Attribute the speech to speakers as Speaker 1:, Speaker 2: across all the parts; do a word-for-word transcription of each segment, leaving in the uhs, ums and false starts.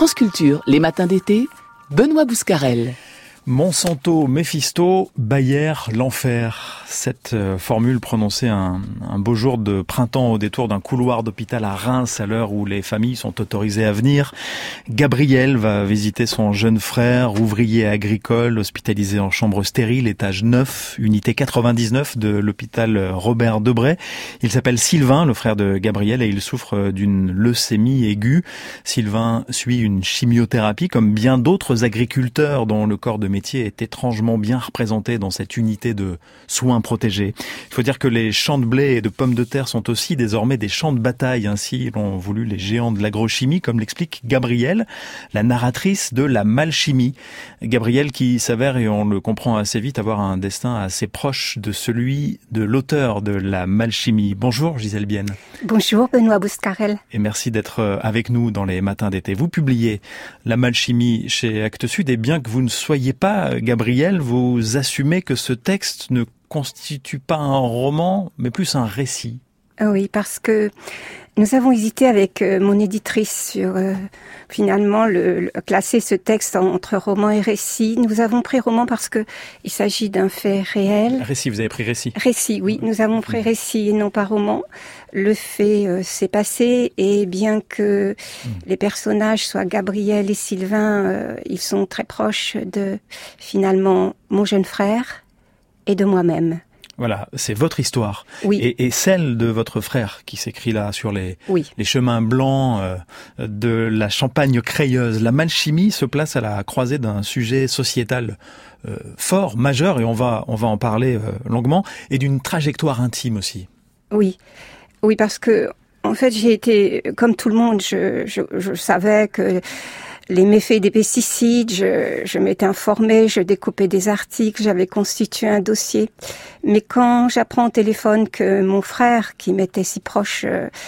Speaker 1: France Culture, les matins d'été, Benoît Bouscarel.
Speaker 2: Monsanto, Méphisto, Bayer, l'enfer. Cette euh, formule prononcée un, un beau jour de printemps au détour d'un couloir d'hôpital à Reims à l'heure où les familles sont autorisées à venir. Gabriel va visiter son jeune frère, ouvrier agricole, hospitalisé en chambre stérile, étage neuf, unité quatre-vingt-dix-neuf de l'hôpital Robert Debré. Il s'appelle Sylvain, le frère de Gabriel, et il souffre d'une leucémie aiguë. Sylvain suit une chimiothérapie comme bien d'autres agriculteurs dont le corps de métier est étrangement bien représenté dans cette unité de soins protégés. Il faut dire que les champs de blé et de pommes de terre sont aussi désormais des champs de bataille. Ainsi l'ont voulu les géants de l'agrochimie, comme l'explique Gabrielle, la narratrice de La Malchimie. Gabrielle qui s'avère, et on le comprend assez vite, avoir un destin assez proche de celui de l'auteur de La Malchimie. Bonjour Gisèle Bienne.
Speaker 3: Bonjour Benoît Bouscarel.
Speaker 2: Et merci d'être avec nous dans les matins d'été. Vous publiez La Malchimie chez Actes Sud, et bien que vous ne soyez pas, Gabrielle, vous assumez que ce texte ne constitue pas un roman, mais plus un récit.
Speaker 3: Oui, parce que nous avons hésité avec mon éditrice sur euh, finalement le, le, classer ce texte entre roman et récit. Nous avons pris roman parce que il s'agit d'un fait réel.
Speaker 2: Récit, vous avez pris récit.
Speaker 3: Récit, oui, nous avons pris récit et non pas roman. Le fait euh, s'est passé, et bien que mmh. les personnages soient Gabriel et Sylvain, euh, ils sont très proches de finalement mon jeune frère et de moi-même.
Speaker 2: Voilà, c'est votre histoire,
Speaker 3: oui.
Speaker 2: et, et celle de votre frère qui s'écrit là sur les,
Speaker 3: oui.
Speaker 2: les chemins blancs euh, de la Champagne crayeuse. La Malchimie se place à la croisée d'un sujet sociétal euh, fort, majeur, et on va on va en parler euh, longuement, et d'une trajectoire intime aussi.
Speaker 3: Oui, oui, parce que en fait j'ai été comme tout le monde, je, je, je savais que les méfaits des pesticides, je, je m'étais informée, je découpais des articles, j'avais constitué un dossier. Mais quand j'apprends au téléphone que mon frère, qui m'était si proche,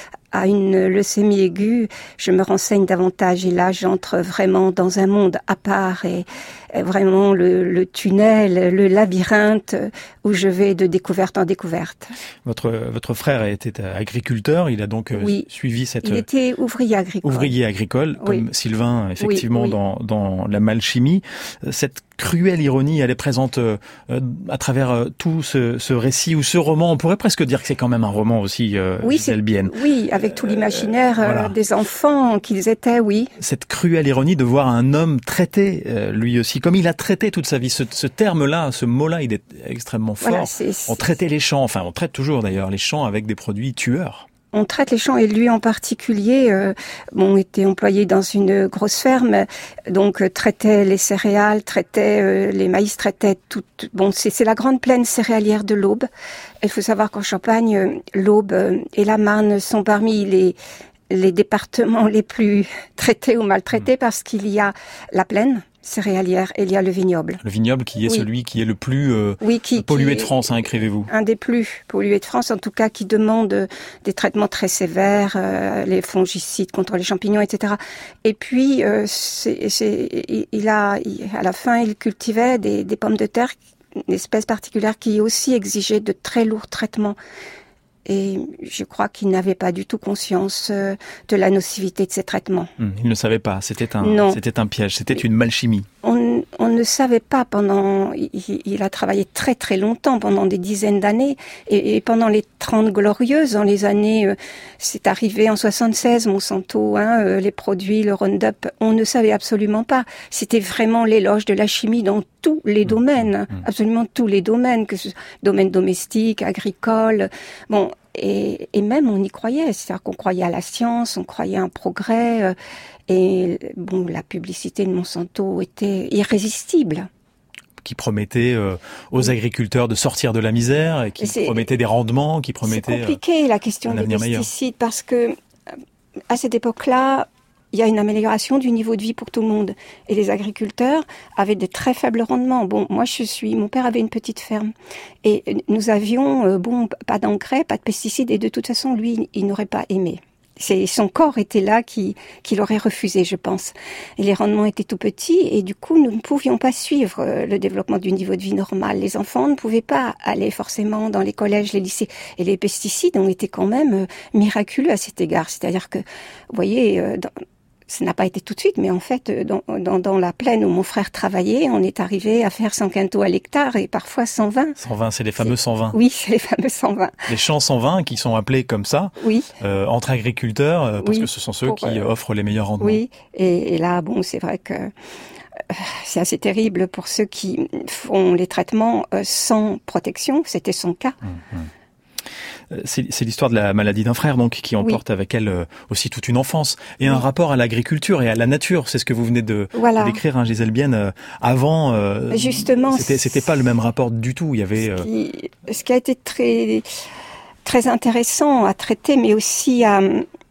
Speaker 3: a une leucémie aiguë, je me renseigne davantage. Et là, j'entre vraiment dans un monde à part, et, et vraiment le, le tunnel, le labyrinthe où je vais de découverte en découverte.
Speaker 2: Votre votre frère était agriculteur, il a donc
Speaker 3: oui.
Speaker 2: suivi cette...
Speaker 3: Il était ouvrier agricole.
Speaker 2: Ouvrier agricole, comme
Speaker 3: oui.
Speaker 2: Sylvain, effectivement,
Speaker 3: oui, oui.
Speaker 2: dans dans La Malchimie. Cette cruelle ironie, elle est présente euh, à travers euh, tout ce, ce récit ou ce roman. On pourrait presque dire que c'est quand même un roman aussi, euh,
Speaker 3: oui,
Speaker 2: Gisèle Bienne.
Speaker 3: Oui, avec tout l'imaginaire euh, voilà. des enfants qu'ils étaient, oui.
Speaker 2: Cette cruelle ironie de voir un homme traiter, euh, lui aussi, comme il a traité toute sa vie. Ce, ce terme-là, ce mot-là, il est extrêmement fort.
Speaker 3: Voilà, c'est, c'est...
Speaker 2: On traitait les champs, enfin on traite toujours d'ailleurs les champs avec des produits tueurs.
Speaker 3: On traite les champs, et lui en particulier, euh, bon, était employé dans une grosse ferme, donc euh, traitait les céréales, traitait euh, les maïs, traitait tout. Bon, c'est, c'est la grande plaine céréalière de l'Aube. Il faut savoir qu'en Champagne, euh, l'Aube euh, et la Marne sont parmi les les départements les plus traités ou maltraités, mmh. parce qu'il y a la plaine céréalière et il y a le vignoble.
Speaker 2: Le vignoble qui est oui. celui qui est le plus euh,
Speaker 3: oui, qui,
Speaker 2: pollué
Speaker 3: qui
Speaker 2: de France, hein, écrivez-vous.
Speaker 3: Un des plus pollués de France, en tout cas, qui demande des traitements très sévères, euh, les fongicides contre les champignons, et cetera. Et puis, euh, c'est, c'est, il a, il, à la fin, il cultivait des, des pommes de terre, une espèce particulière qui aussi exigeait de très lourds traitements. Et je crois qu'il n'avait pas du tout conscience euh, de la nocivité de ces traitements.
Speaker 2: Mmh, il ne savait pas, c'était un, c'était un piège, c'était une malchimie.
Speaker 3: On, on ne savait pas pendant... Il, il a travaillé très très longtemps, pendant des dizaines d'années, et, et pendant les Trente Glorieuses, dans les années... Euh, c'est arrivé en soixante-seize, Monsanto, hein, euh, les produits, le Roundup, on ne savait absolument pas. C'était vraiment l'éloge de la chimie dans tous les domaines, mmh, mmh. absolument tous les domaines, que ce soit domaine domestique, agricole, bon... Et, et même on y croyait, c'est-à-dire qu'on croyait à la science, on croyait à un progrès, euh, et bon, la publicité de Monsanto était irrésistible.
Speaker 2: Qui promettait euh, aux agriculteurs de sortir de la misère, et qui c'est, promettait des rendements, qui promettait...
Speaker 3: C'est compliqué euh, la question des pesticides, meilleur. Parce que à cette époque-là, il y a une amélioration du niveau de vie pour tout le monde. Et les agriculteurs avaient de très faibles rendements. Bon, moi, je suis, mon père avait une petite ferme. Et nous avions, euh, bon, pas d'engrais, pas de pesticides. Et de toute façon, lui, il n'aurait pas aimé. C'est, son corps était là qui, qui l'aurait refusé, je pense. Et les rendements étaient tout petits. Et du coup, nous ne pouvions pas suivre euh, le développement du niveau de vie normal. Les enfants ne pouvaient pas aller forcément dans les collèges, les lycées. Et les pesticides ont été quand même euh, miraculeux à cet égard. C'est-à-dire que, vous voyez, euh, dans, ça n'a pas été tout de suite, mais en fait, dans, dans, dans la plaine où mon frère travaillait, on est arrivé à faire cent quintaux à l'hectare et parfois cent vingt.
Speaker 2: cent vingt, c'est les fameux cent vingt.
Speaker 3: Oui, c'est les fameux cent vingt.
Speaker 2: Les champs cent vingt qui sont appelés comme ça,
Speaker 3: oui.
Speaker 2: euh, entre agriculteurs, euh, parce
Speaker 3: oui,
Speaker 2: que ce sont ceux
Speaker 3: pour,
Speaker 2: qui
Speaker 3: euh,
Speaker 2: offrent les meilleurs rendements.
Speaker 3: Oui, et, et là, bon, c'est vrai que c'est assez terrible pour ceux qui font les traitements sans protection. C'était son cas.
Speaker 2: Mmh. C'est, c'est l'histoire de la maladie d'un frère, donc, qui emporte oui. avec elle aussi toute une enfance et oui. un rapport à l'agriculture et à la nature. C'est ce que vous venez de,
Speaker 3: voilà.
Speaker 2: de décrire, hein, Gisèle Bienne. Avant, euh,
Speaker 3: justement,
Speaker 2: c'était, c'était pas le même rapport du tout. Il y avait
Speaker 3: ce qui, ce qui a été très, très intéressant à traiter, mais aussi à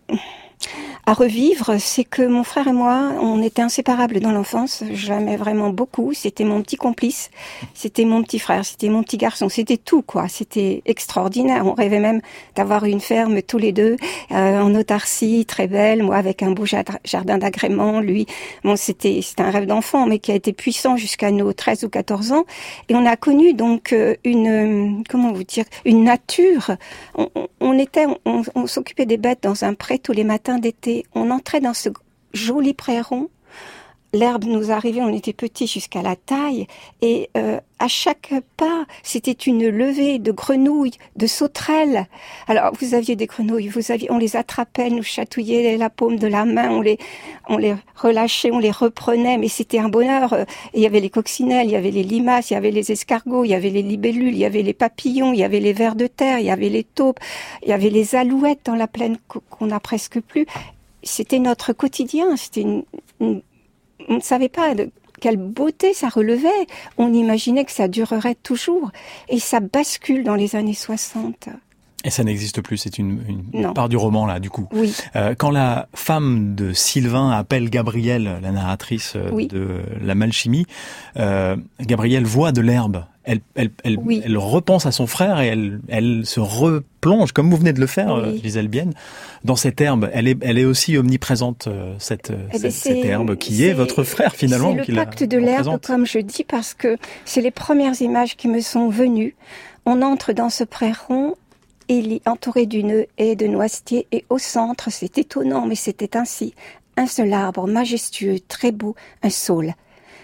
Speaker 3: à revivre, c'est que mon frère et moi, on était inséparables dans l'enfance. Je l'aimais vraiment beaucoup. C'était mon petit complice. C'était mon petit frère. C'était mon petit garçon. C'était tout, quoi. C'était extraordinaire. On rêvait même d'avoir une ferme tous les deux, euh, en autarcie, très belle. Moi, avec un beau jardin d'agrément. Lui, bon, c'était, c'était un rêve d'enfant, mais qui a été puissant jusqu'à nos treize ou quatorze ans. Et on a connu, donc, une, comment vous dire, une nature. On, on était, on, on s'occupait des bêtes dans un pré tous les matins d'été. On entrait dans ce joli pré rond. L'herbe nous arrivait, on était petits jusqu'à la taille. Et euh, à chaque pas, c'était une levée de grenouilles, de sauterelles. Alors, vous aviez des grenouilles, vous aviez, on les attrapait, nous chatouillait la paume de la main, on les, on les relâchait, on les reprenait. Mais c'était un bonheur. Et il y avait les coccinelles, il y avait les limaces, il y avait les escargots, il y avait les libellules, il y avait les papillons, il y avait les vers de terre, il y avait les taupes, il y avait les alouettes dans la plaine qu'on n'a presque plus. C'était notre quotidien, c'était une, une, on ne savait pas de quelle beauté ça relevait, on imaginait que ça durerait toujours, et ça bascule dans les années soixante.
Speaker 2: Et ça n'existe plus, c'est une, une part du roman là, du coup.
Speaker 3: Oui.
Speaker 2: Euh, quand la femme de Sylvain appelle Gabrielle, la narratrice
Speaker 3: oui.
Speaker 2: de La Malchimie, euh, Gabrielle voit de l'herbe. Elle, elle, elle,
Speaker 3: oui.
Speaker 2: elle repense à son frère et elle, elle se replonge, comme vous venez de le faire, oui. Gisèle Bienne, dans cette herbe. Elle est, elle est aussi omniprésente, cette, eh cette, cette herbe qui est votre frère finalement.
Speaker 3: C'est le pacte de l'herbe, comme je dis, parce que c'est les premières images qui me sont venues. On entre dans ce pré rond. Il est entouré d'une haie de noisetiers et au centre, c'est étonnant, mais c'était ainsi, un seul arbre majestueux, très beau, un saule.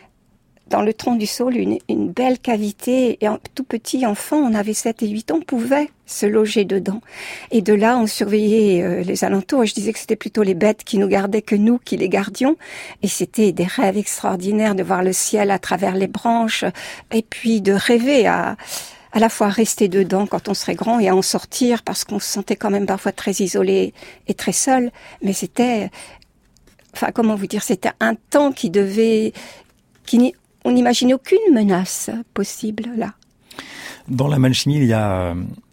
Speaker 3: Dans le tronc du saule, une, une belle cavité, et un tout petit enfant, on avait sept et huit ans, pouvait se loger dedans. Et de là, on surveillait euh, les alentours, et je disais que c'était plutôt les bêtes qui nous gardaient que nous qui les gardions. Et c'était des rêves extraordinaires de voir le ciel à travers les branches, et puis de rêver à... à la fois rester dedans quand on serait grand et à en sortir parce qu'on se sentait quand même parfois très isolé et très seul. Mais c'était, enfin, comment vous dire, c'était un temps qui devait, qui, on n'imaginait aucune menace possible là.
Speaker 2: Dans La Malchimie, il y a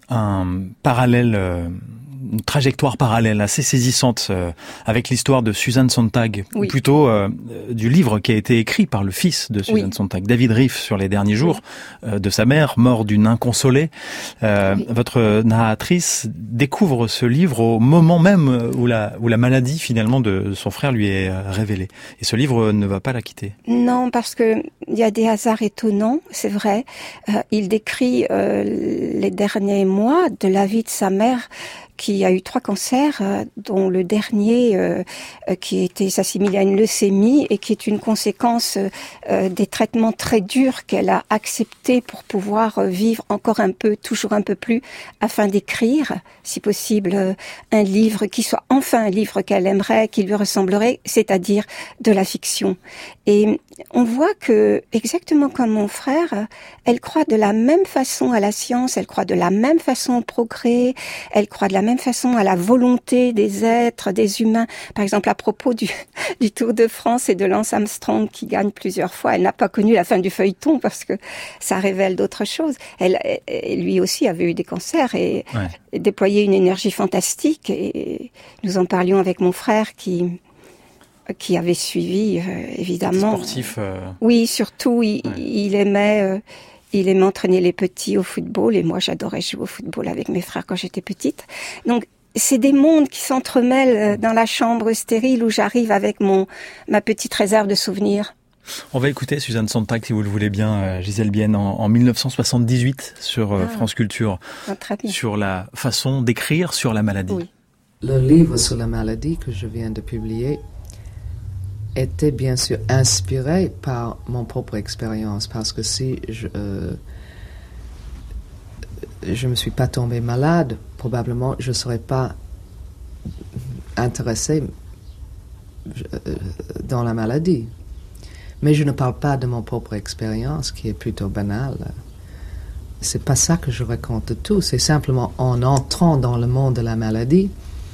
Speaker 2: un parallèle, une trajectoire parallèle assez saisissante euh, avec l'histoire de Susan Sontag, oui. ou plutôt euh, du livre qui a été écrit par le fils de Susan oui. Sontag, David Riffe, sur les derniers jours oui. euh, de sa mère, mort d'une inconsolée. Euh, oui. Votre narratrice découvre ce livre au moment même où la, où la maladie finalement de son frère lui est révélée. Et ce livre ne va pas la quitter.
Speaker 3: Non, parce que il y a des hasards étonnants, c'est vrai. Euh, il décrit euh, les derniers mois de la vie de sa mère, qui a eu trois cancers, euh, dont le dernier euh, euh, qui était s'assimilé à une leucémie et qui est une conséquence euh, des traitements très durs qu'elle a acceptés pour pouvoir euh, vivre encore un peu, toujours un peu plus, afin d'écrire, si possible, euh, un livre qui soit enfin un livre qu'elle aimerait, qui lui ressemblerait, c'est-à-dire de la fiction. Et on voit que, exactement comme mon frère, elle croit de la même façon à la science, elle croit de la même façon au progrès, elle croit de la même façon à la volonté des êtres, des humains. Par exemple, à propos du, du Tour de France et de Lance Armstrong qui gagne plusieurs fois, elle n'a pas connu la fin du feuilleton parce que ça révèle d'autres choses. Elle, elle lui aussi avait eu des cancers et, ouais. et déployait une énergie fantastique. Et nous en parlions avec mon frère qui... qui avait suivi, euh, évidemment.
Speaker 2: Sportif. Euh...
Speaker 3: Oui, surtout, il, ouais. il aimait, euh, il aimait entraîner les petits au football, et moi, j'adorais jouer au football avec mes frères quand j'étais petite. Donc, c'est des mondes qui s'entremêlent dans la chambre stérile où j'arrive avec mon ma petite réserve de souvenirs.
Speaker 2: On va écouter Susan Sontag, si vous le voulez bien, Gisèle Bienne, en, en mille neuf cent soixante-dix-huit sur ah, France Culture, sur la façon d'écrire sur la maladie.
Speaker 4: Oui. Le livre sur la maladie que je viens de publier était bien sûr inspiré par mon propre expérience, parce que si je euh, je me suis pas tombée malade, probablement je serais pas intéressée dans la maladie. Mais je ne parle pas de mon propre expérience, qui est plutôt banale. C'est pas ça que je raconte de tout. C'est simplement en entrant dans le monde de la maladie,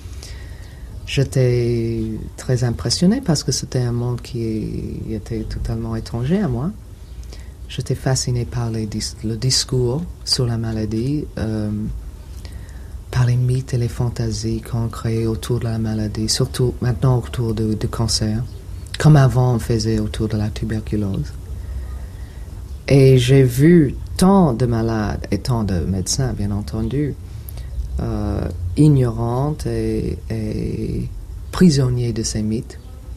Speaker 4: j'étais très impressionnée parce que c'était un monde qui était totalement étranger à moi. J'étais fascinée par les dis- le discours sur la maladie, euh, par les mythes et les fantasies qu'on crée autour de la maladie, surtout maintenant autour du cancer, comme avant on faisait autour de la tuberculose. Et j'ai vu tant de malades et tant de médecins, bien entendu, euh, ignorantes et, et prisonniers de ces mythes,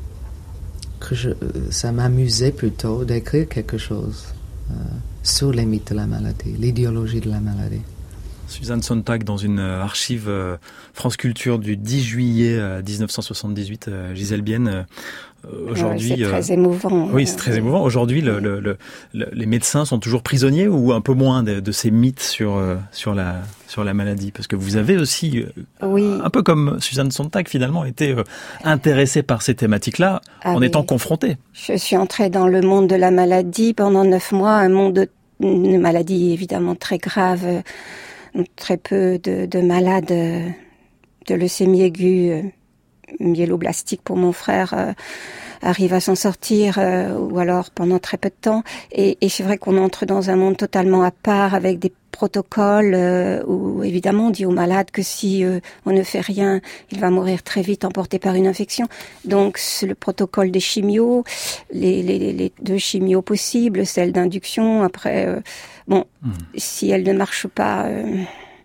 Speaker 4: que je, ça m'amusait plutôt d'écrire quelque chose euh, sur les mythes de la maladie, l'idéologie de la maladie.
Speaker 2: Suzanne Sontag, dans une archive euh, France Culture du dix juillet euh, dix-neuf cent soixante-dix-huit, euh, Gisèle Bienne, euh, aujourd'hui...
Speaker 3: Ouais, c'est très
Speaker 2: euh,
Speaker 3: émouvant.
Speaker 2: Oui, c'est très émouvant. Aujourd'hui, le, le, le, le, les médecins sont toujours prisonniers ou un peu moins de, de ces mythes sur, euh, sur, la, sur la maladie? Parce que vous avez aussi, euh,
Speaker 3: oui.
Speaker 2: un peu comme Suzanne Sontag, finalement, été euh, intéressée par ces thématiques-là ah, en oui. étant confrontée.
Speaker 3: Je suis entrée dans le monde de la maladie pendant neuf mois, un monde de, de maladie évidemment très grave, très peu de, de malades de leucémie aiguë, myéloblastique pour mon frère, euh, arrive à s'en sortir, euh, ou alors pendant très peu de temps. Et, et c'est vrai qu'on entre dans un monde totalement à part, avec des protocoles euh, où évidemment on dit aux malades que si euh, on ne fait rien, il va mourir très vite emporté par une infection. Donc c'est le protocole des chimios, les, les, les deux chimios possibles, celle d'induction. Après, euh, bon, mmh. si elle ne marche pas... Euh,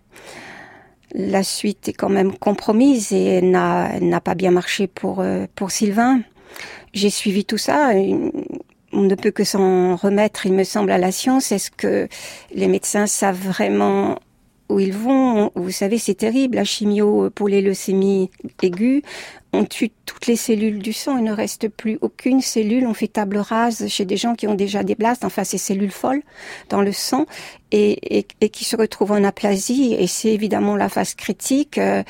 Speaker 3: la suite est quand même compromise et elle n'a, elle n'a pas bien marché pour, euh, pour Sylvain. J'ai suivi tout ça. On ne peut que s'en remettre, il me semble, à la science. Est-ce que les médecins savent vraiment où ils vont? Vous savez, c'est terrible. La chimio pour les leucémies aiguës, on tue toutes les cellules du sang. Il ne reste plus aucune cellule. On fait table rase chez des gens qui ont déjà des blastes, enfin ces cellules folles dans le sang, et, et, et qui se retrouvent en aplasie. Et c'est évidemment la phase critique. Euh,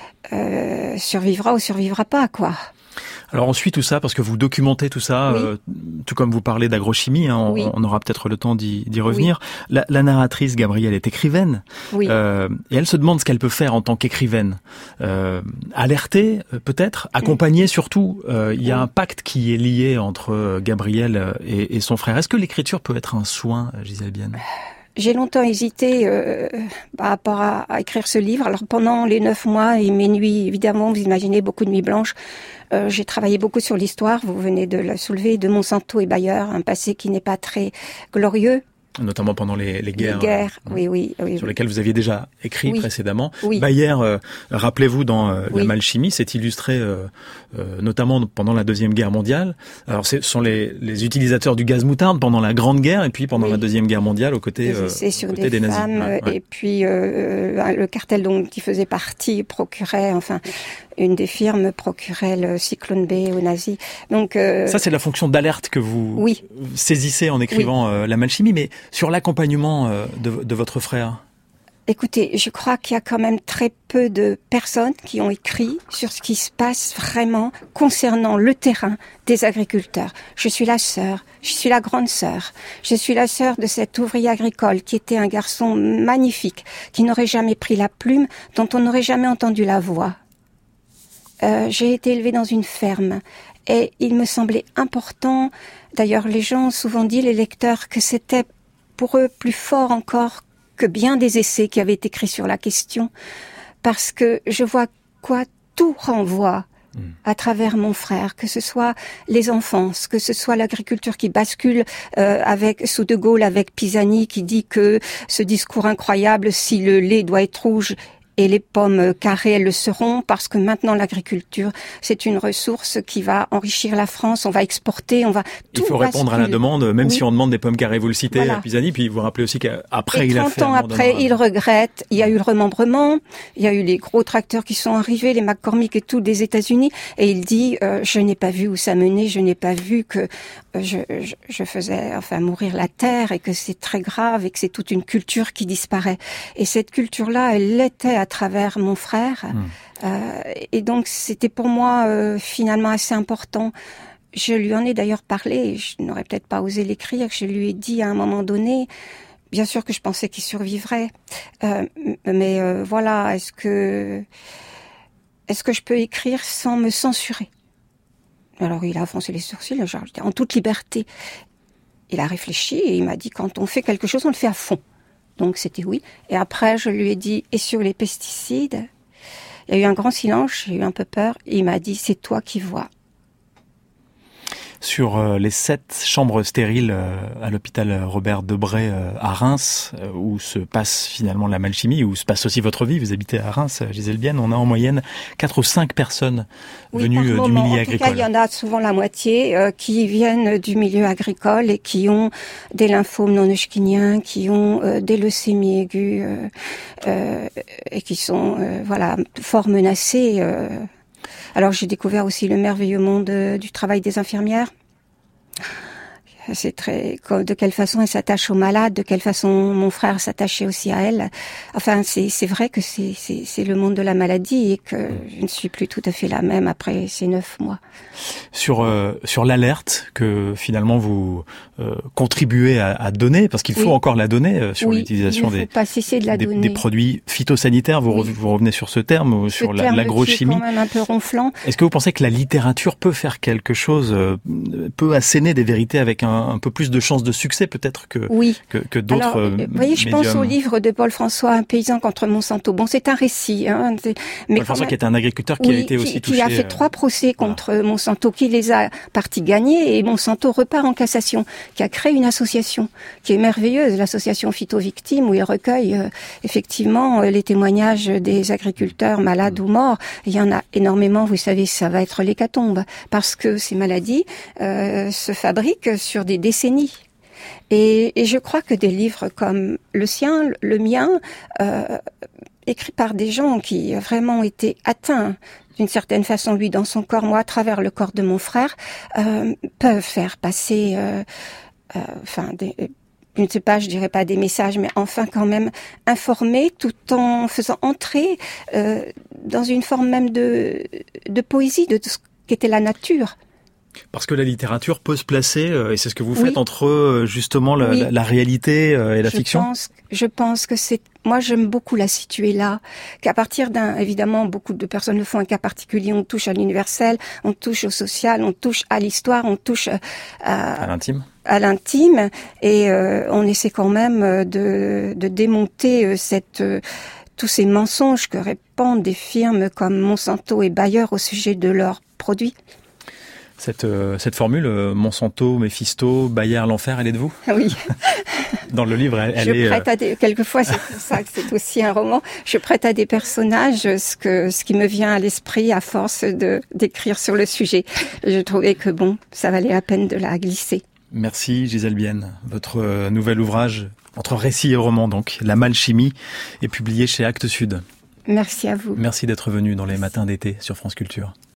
Speaker 3: euh, survivra ou survivra pas, quoi.
Speaker 2: Alors on suit tout ça parce que vous documentez tout ça, oui. euh, tout comme vous parlez d'agrochimie, hein, on, oui. on aura peut-être le temps d'y, d'y revenir. Oui. La, la narratrice Gabrielle est écrivaine, oui. euh, et elle se demande ce qu'elle peut faire en tant qu'écrivaine. Euh, alerter peut-être, accompagner mmh. surtout. Euh, il y a oui. un pacte qui est lié entre Gabrielle et, et son frère. Est-ce que l'écriture peut être un soin, Gisèle Bienne ?
Speaker 3: J'ai longtemps hésité euh, par rapport à, à écrire ce livre. Alors pendant les neuf mois et mes nuits, évidemment, vous imaginez beaucoup de nuits blanches, euh, j'ai travaillé beaucoup sur l'histoire, vous venez de la soulever, de Monsanto et Bayer, un passé qui n'est pas très glorieux.
Speaker 2: Notamment pendant les, les guerres,
Speaker 3: les guerres
Speaker 2: euh,
Speaker 3: oui, oui, oui,
Speaker 2: sur
Speaker 3: oui.
Speaker 2: lesquelles vous aviez déjà écrit
Speaker 3: oui.
Speaker 2: précédemment.
Speaker 3: Oui.
Speaker 2: Bayer, euh, rappelez-vous, dans euh,
Speaker 3: oui.
Speaker 2: La Malchimie, s'est illustré euh, euh, notamment pendant la Deuxième Guerre mondiale. Alors, ce sont les, les utilisateurs du gaz moutarde pendant la Grande Guerre et puis pendant oui. la Deuxième Guerre mondiale aux côtés, euh,
Speaker 3: sur
Speaker 2: aux côtés
Speaker 3: des,
Speaker 2: des nazis.
Speaker 3: Femmes,
Speaker 2: ouais, ouais.
Speaker 3: Et puis euh, le cartel dont il faisait partie procurait, enfin, une des firmes procurait le cyclone B aux nazis. Donc euh...
Speaker 2: ça, c'est la fonction d'alerte que vous
Speaker 3: oui.
Speaker 2: saisissez en écrivant oui. euh, La Malchimie, mais sur l'accompagnement euh, de, de votre frère.
Speaker 3: Écoutez, je crois qu'il y a quand même très peu de personnes qui ont écrit sur ce qui se passe vraiment concernant le terrain des agriculteurs. Je suis la sœur, je suis la grande sœur, je suis la sœur de cet ouvrier agricole qui était un garçon magnifique, qui n'aurait jamais pris la plume, dont on n'aurait jamais entendu la voix. Euh, j'ai été élevée dans une ferme et il me semblait important, d'ailleurs les gens ont souvent dit, les lecteurs, que c'était pour eux plus fort encore que bien des essais qui avaient été écrits sur la question, parce que je vois quoi tout renvoie mmh. à travers mon frère, que ce soit les enfances, que ce soit l'agriculture qui bascule euh, avec sous De Gaulle, avec Pisani qui dit que ce discours incroyable, si le lait doit être rouge, et les pommes carrées, elles le seront parce que maintenant l'agriculture, c'est une ressource qui va enrichir la France, on va exporter, on va...
Speaker 2: Il faut répondre à la demande, même oui. si on demande des pommes carrées, vous le citez, voilà. Pisani, puis vous rappelez aussi qu'après il a fait...
Speaker 3: trente ans après, il regrette, il y a eu le remembrement, il y a eu les gros tracteurs qui sont arrivés, les McCormick et tout des États-Unis, et il dit, euh, je n'ai pas vu où ça menait, je n'ai pas vu que euh, je, je, je faisais enfin mourir la terre et que c'est très grave et que c'est toute une culture qui disparaît. Et cette culture-là, elle l'était à travers mon frère. Mmh. Euh, et donc, c'était pour moi euh, finalement assez important. Je lui en ai d'ailleurs parlé, je n'aurais peut-être pas osé l'écrire, je lui ai dit à un moment donné, bien sûr que je pensais qu'il survivrait, euh, mais euh, voilà, est-ce que, est-ce que je peux écrire sans me censurer ? Alors il a froncé les sourcils, genre, en toute liberté. Il a réfléchi et il m'a dit, quand on fait quelque chose, on le fait à fond. Donc c'était oui. Et après, je lui ai dit, et sur les pesticides ? Il y a eu un grand silence, j'ai eu un peu peur. Et il m'a dit, c'est toi qui vois.
Speaker 2: Sur euh, les sept chambres stériles euh, à l'hôpital Robert Debré euh, à Reims, euh, où se passe finalement la malchimie, où se passe aussi votre vie, vous habitez à Reims, Gisèle Bienne, on a en moyenne quatre ou cinq personnes
Speaker 3: oui,
Speaker 2: venues euh, du milieu
Speaker 3: en
Speaker 2: agricole.
Speaker 3: En tout cas, il y en a souvent la moitié euh, qui viennent du milieu agricole et qui ont des lymphomes non hodgkiniens, qui ont euh, des leucémies aiguës euh, euh, et qui sont euh, voilà fort menacés. Euh. Alors j'ai découvert aussi le merveilleux monde euh, du travail des infirmières. C'est très, de quelle façon elle s'attache aux malades, de quelle façon mon frère s'attachait aussi à elle. Enfin, c'est, c'est vrai que c'est, c'est, c'est le monde de la maladie et que je ne suis plus tout à fait la même après ces neuf mois.
Speaker 2: Sur euh, sur l'alerte que finalement vous euh, contribuez à, à donner, parce qu'il faut oui. encore la donner euh, sur
Speaker 3: oui,
Speaker 2: l'utilisation des,
Speaker 3: pas cesser de la
Speaker 2: des,
Speaker 3: donner.
Speaker 2: des produits phytosanitaires. Vous, oui. vous revenez sur ce terme, ce sur
Speaker 3: terme
Speaker 2: l'agrochimie.
Speaker 3: C'est quand même un peu ronflant.
Speaker 2: Est-ce que vous pensez que la littérature peut faire quelque chose, euh, peut asséner des vérités avec un, un peu plus de chances de succès peut-être que
Speaker 3: oui.
Speaker 2: que, que d'autres
Speaker 3: Alors,
Speaker 2: euh,
Speaker 3: vous voyez, je
Speaker 2: médiums.
Speaker 3: pense au livre de Paul François, Un paysan contre Monsanto. Bon, c'est un récit. Hein,
Speaker 2: mais Paul François même, qui est un agriculteur qui
Speaker 3: oui,
Speaker 2: a été
Speaker 3: qui,
Speaker 2: aussi
Speaker 3: qui
Speaker 2: touché.
Speaker 3: Qui a fait euh, trois procès contre voilà. Monsanto, qui les a partis gagnés, et Monsanto repart en cassation, qui a créé une association qui est merveilleuse, l'association Phyto-Victimes, où il recueille euh, effectivement les témoignages des agriculteurs malades mmh. ou morts. Il y en a énormément, vous savez, ça va être l'hécatombe, parce que ces maladies euh, se fabriquent sur des décennies. Et, et je crois que des livres comme le sien, le mien, euh, écrits par des gens qui vraiment ont été atteints d'une certaine façon, lui dans son corps, moi à travers le corps de mon frère, euh, peuvent faire passer, euh, euh, enfin, des, je ne sais pas, je dirais pas des messages, mais enfin quand même informer, tout en faisant entrer euh, dans une forme même de, de poésie de ce qu'était la nature.
Speaker 2: Parce que la littérature peut se placer, et c'est ce que vous faites,
Speaker 3: oui.
Speaker 2: entre justement la,
Speaker 3: oui.
Speaker 2: la, la réalité et la
Speaker 3: je
Speaker 2: fiction.
Speaker 3: Pense, je pense que c'est... Moi, j'aime beaucoup la situer là, qu'à partir d'un... Évidemment, beaucoup de personnes le font un cas particulier, on touche à l'universel, on touche au social, on touche à l'histoire, on touche à...
Speaker 2: À l'intime.
Speaker 3: À l'intime, et euh, on essaie quand même de, de démonter cette... tous ces mensonges que répandent des firmes comme Monsanto et Bayer au sujet de leurs produits.
Speaker 2: Cette, euh, cette formule, euh, Monsanto, Mephisto, Bayer, l'enfer, elle est de vous ?
Speaker 3: Oui.
Speaker 2: Dans le livre, elle, elle
Speaker 3: je
Speaker 2: est...
Speaker 3: prête à des, quelquefois, c'est pour ça que c'est aussi un roman, je prête à des personnages ce, que, ce qui me vient à l'esprit à force de, d'écrire sur le sujet. Je trouvais que bon, ça valait la peine de la glisser.
Speaker 2: Merci Gisèle Bienne. Votre euh, nouvel ouvrage, entre récit et roman donc, La Malchimie, est publié chez Actes Sud.
Speaker 3: Merci à vous.
Speaker 2: Merci d'être venu dans les matins d'été sur France Culture.